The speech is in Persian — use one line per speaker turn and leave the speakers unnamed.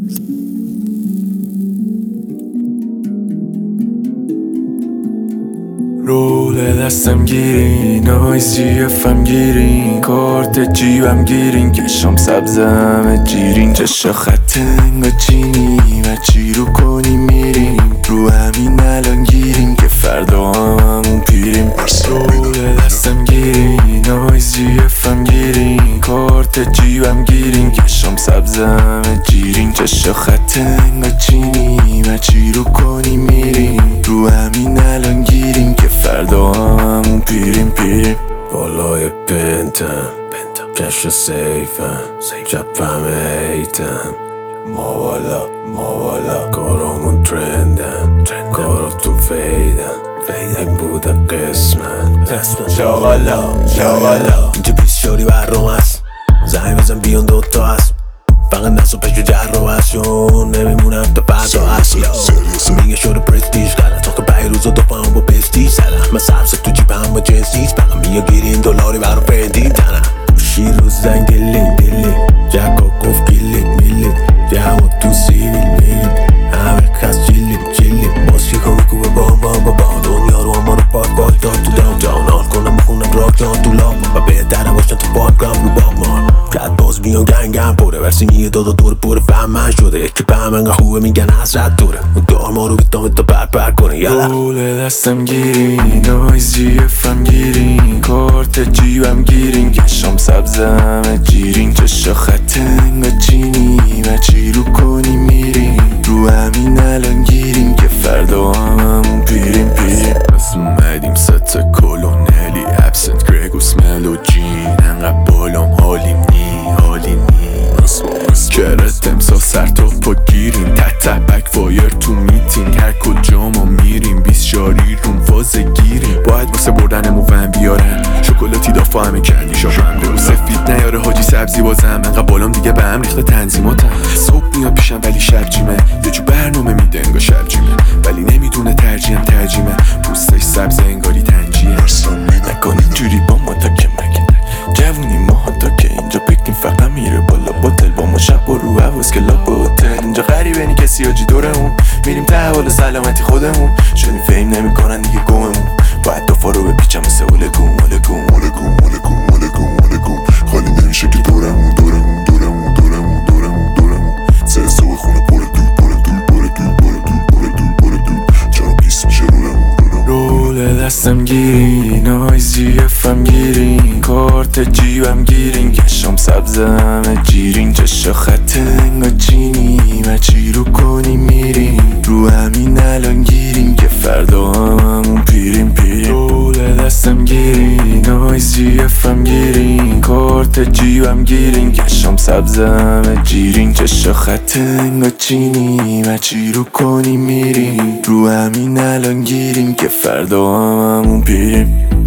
رول دستم گیرین، نایزی فم گیرین، کارت جیبم گیرین، کشم سبزم جیرین، چشا خط انگا چینی و چی رو کنی میرین، رو همین الان گیرین که فردا هممون پیریم. رول دستم گیرین، نایزی فم گیرین، کارت جیبم گیرین، کشم سبزم جیرین، چشا خط انگا چینی و چی رو کنی میرین، رو همین الان گیرین که فردا هممون پیریم.
بالای پنتم کش سیفم چپم ایتم ما بالا کارامون ترندم کارا تو فیدم این بوده قسمت شاغالا اینجا 20 شوری برام هست زنگ بزن بیان دوتا هست فقط نسو پشو جر رو هست چون نمیمونم تا فردا هست میگه شده پرستیج کردن تا که 5 روز و 2 پاهم با پستیج زدم من سبز تو جیبم با جنس نیست فقط میگه گیرین دلاری برام پرندی تنم گوشی رو زنگ دلی جکا گفت گیلی جمع تو سیویل همه کس چیلی باسی کنه کوبه با دنیا رو اما رو پاک داد تو داون حال کنم بخونم راک داد تو لاب و بهتره باشن تو پاکرام رو باب مان کت باز میان گنگم پره ورسینیه دادا دور پره فهمن شده یکی پهم انگه خوبه میگن حضرت دوره دار ما رو بیتام تا پر کنه یالا
رول دستم گیرین، نایزی فم گیرین، کارت جیبم گیرین، کشم سبزم جیرین، چشا خط انگا چینی و چی رو کنی میرین، رو همین الان گیرین که فردا هممون پیریم. پس اومدیم ست کلونلی ابسنت گرگوس ملوجین انقدر بالام حالی نی کرت امسا سر تا پا گیریم تحت بک فایر تو میتینگ هر کجا ما میریم 20 شاری روم فاز گیریم باید واسه بردنمو ون بیارن شکلاتی دافا همه کردی شام بگو سفید نیاره حاجی سبزی بازم انقدر بالام دیگه به هم ریخته تنظیماتم صبح میاد پیشم ولی شب جیمه یه جو برنامه میده انگار شب جیمه ولی نمیدونه ترجیحم پوستش سبز انگاری تنجیه نکن اینجوری با ما تا که مگه جوونی ما تا که اینجا بکنیم فقط میره بالا با دل با ما شب و رو حواس که لاب با هتل اینجا غریبه نی کسی آجی دورمون میریم ته حال سلامتی خودمون شدیم فهم نمیکنن دیگه گممون باید دفا رو بپیچم مثل ولگون خالی نمیشه که دورمون سه صبح خونه پر دول چرا بیس میشه رول دستم گیرین، نایزی فم گیرین، کارت جیبم گیرین، کشم سبزم جیرین، چشا خط انگا چینی و چی رو کنی میرین، رو همین الان گیرین که فردا هممون پیریم. رول دستم گیرین، نایزی فم گیرین، کارت جیبم گیرین، کشم سبزم جیرین، چشا خط انگا چینی و چی رو کنی میرین، رو همین الان گیرین که فردا هممون پیریم.